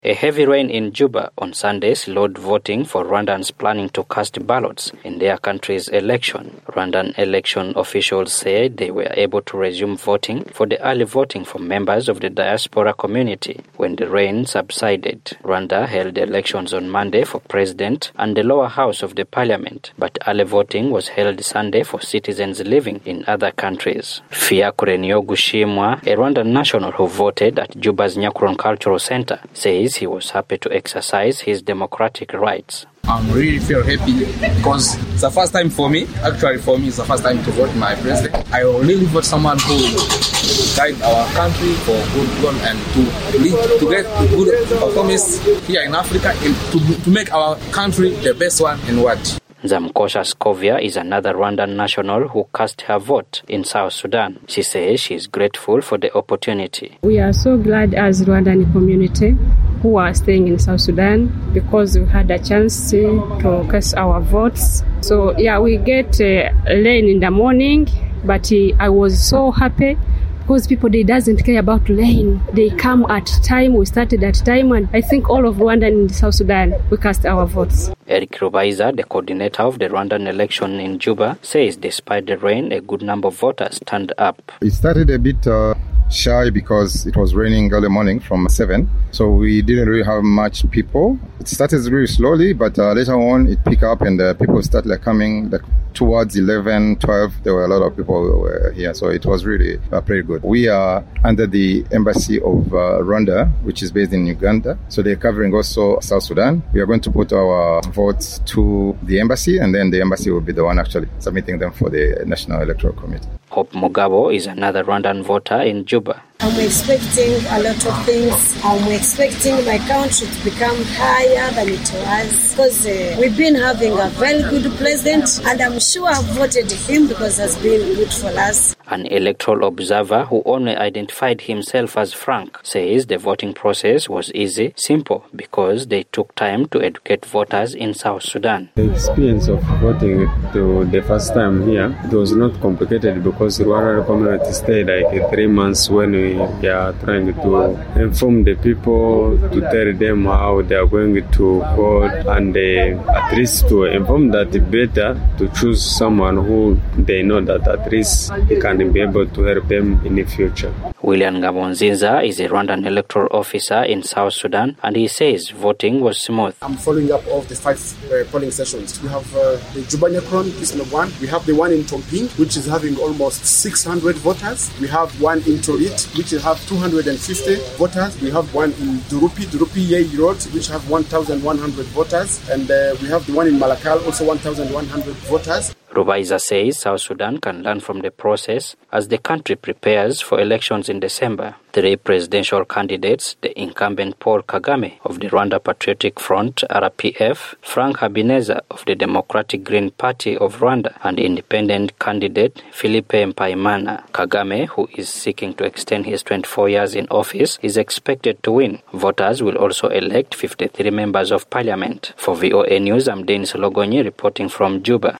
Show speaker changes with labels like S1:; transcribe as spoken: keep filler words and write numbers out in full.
S1: A heavy rain in Juba on Sunday slowed voting for Rwandans planning to cast ballots in their country's election. Rwandan election officials said they were able to resume voting for the early voting for members of the diaspora community when the rain subsided. Rwanda held elections on Monday for president and the lower house of the parliament, but early voting was held Sunday for citizens living in other countries. Fiacre Nyogushimwa, a Rwandan national who voted at Juba's Nyakuron Cultural Center, says he was happy to exercise his democratic rights.
S2: I'm really feel happy because it's the first time for me. Actually, for me, it's the first time to vote my president. I will really vote someone who guide our country for good goal and to lead, to get good performance here in Africa and to, to make our country the best one in what.
S1: Zamkosha Skovia is another Rwandan national who cast her vote in South Sudan. She says she is grateful for the opportunity.
S3: We are so glad as Rwandan community who are staying in South Sudan because we had a chance to, to cast our votes. So yeah, we get uh, rain in the morning, but uh, I was so happy because people, they doesn't care about rain. They come at time, we started at time, and I think all of Rwanda and South Sudan, we cast our votes.
S1: Eric Rubaiza, the coordinator of the Rwandan election in Juba, says despite the rain, a good number of voters turned up.
S4: It started a bit uh, shy because it was raining early morning from seven, so we didn't really have much people. It started really slowly, but uh, later on it picked up and uh, people started like, coming like, towards eleven, twelve. There were a lot of people who were here, so it was really uh, pretty good. We are under the embassy of uh, Rwanda, which is based in Uganda, so they're covering also South Sudan. We are going to put our votes to the embassy, and then the embassy will be the one actually submitting them for the National Electoral Committee.
S1: Hope Mugabo is another Rwandan voter in Juba.
S5: I'm expecting a lot of things. I'm expecting my country to become higher than it was because uh, we've been having a very good president, and I'm sure I've voted him because it has been good for us.
S1: An electoral observer who only identified himself as Frank says the voting process was easy, simple, because they took time to educate voters in South Sudan.
S6: The experience of voting to the first time here, it was not complicated because the Rwanda community stayed like three months when we are trying to inform the people, to tell them how they are going to vote, and uh, at least to inform that better to choose someone who they know that at least he can be able to help them in the future.
S1: William Ngabonzinza is a Rwandan electoral officer in South Sudan, and he says voting was smooth.
S7: I'm following up all the five uh, polling sessions. We have uh, the Juba Nyakuron, is number one. We have the one in Tomping, which is having almost six hundred voters. We have one in Torit, which will have two hundred fifty voters. We have one in Durupi, Durupi Yei Road, which have one thousand one hundred voters. And uh, we have the one in Malakal, also one thousand one hundred voters.
S1: Rubaiza says South Sudan can learn from the process as the country prepares for elections in December. Three presidential candidates, the incumbent Paul Kagame of the Rwanda Patriotic Front, R P F, Frank Habineza of the Democratic Green Party of Rwanda, and independent candidate Philippe Mpayimana. Kagame, who is seeking to extend his twenty-four years in office, is expected to win. Voters will also elect fifty-three members of parliament. For V O A News, I'm Denis Logonyi reporting from Juba.